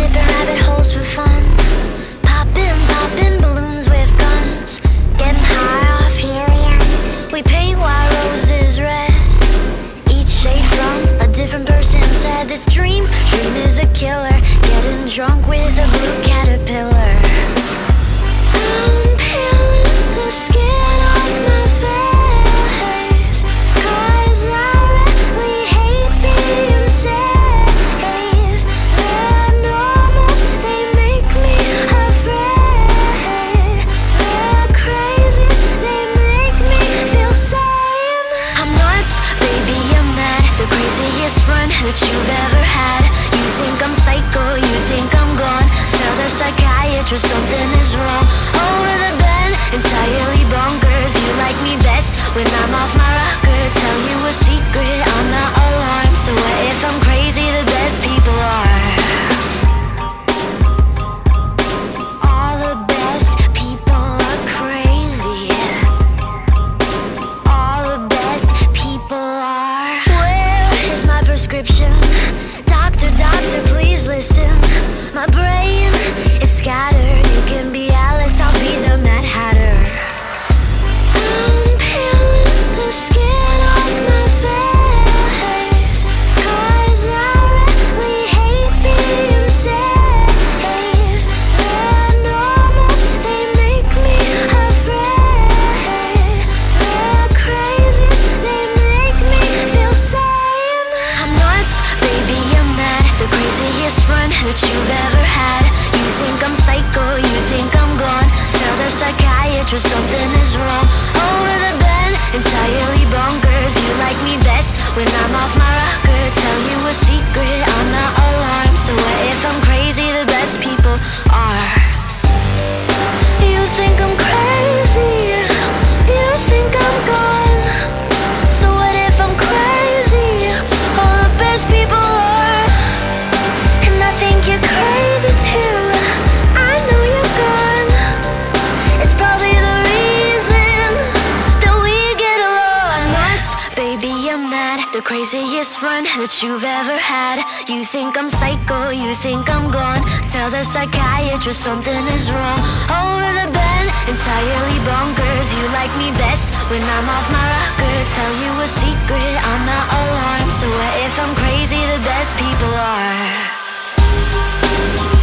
Dipping rabbit holes for fun. Popping balloons with guns. Getting high off helium. We paint white roses red. Each shade from a different person said this dream is a killer. Getting drunk with a blue caterpillar. I'm peeling the skin off my face, 'cause I really hate being safe. The normals, they make me afraid. The crazies, they make me feel sane. I'm nuts, baby, I'm mad. The craziest friend that you've ever had. You think I'm psycho, you think I'm gone. Tell the psychiatrist something is wrong. Over the bed, entirely bonkers. You like me best when I'm off my rocker. Tell you a secret, I'm not alarmed. So what if I'm crazy? The best people are. All the best people are crazy. All the best people are. Where is my prescription? Doctor, please listen. My brain is scattered. You can be Alice, I'll be the Mad Hatter. I'm peeling the skin off my face, 'cause I really hate being safe. The normals, they make me afraid. The crazies, they make me feel sane. I'm nuts, baby, I'm mad. The craziest friend that you've ever had. You think I'm psycho, you think I'm gone. Tell the psychiatrist something is wrong. Over the bed, entirely bonkers. You like me best when I'm off my rocker. Tell you a secret, I'm not alarmed. So what if I'm crazy? The best people are. You think I'm crazy, you think I'm gone. So what if I'm crazy? All the best people are. And I think you're crazy too. I know you're gone. It's probably the reason that we get along. I'm nuts, baby, I'm mad. The craziest friend that you've ever had. You think I'm psycho, you think I'm gone. Tell the psychiatrist something is wrong. Over the bed, entirely bonkers. You like me best when I'm off my rocker. Tell you a secret, I'm not alarmed. So what if I'm crazy? The best people are.